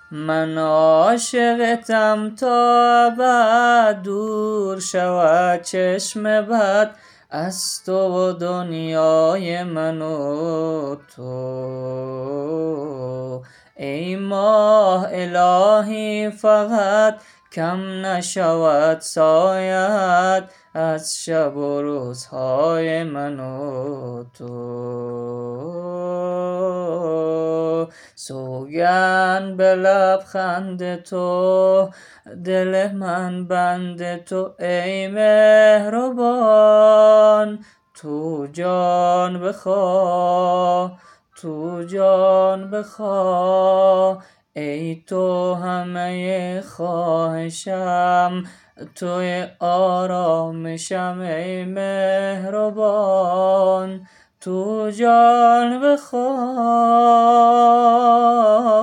من عاشقتم تا ابد، دور شود چشم بد از تو و دنیای من و تو. ای ماه الهی فقط کم نشود سایت از شب و روزهای من و تو. سوگند به لبخند تو، دل من بند تو ای مهربان. تو جان بخواه، تو جان بخواه، ای تو همه خواهشم، توی آرامشم ای مهربان. تو جان بخواه.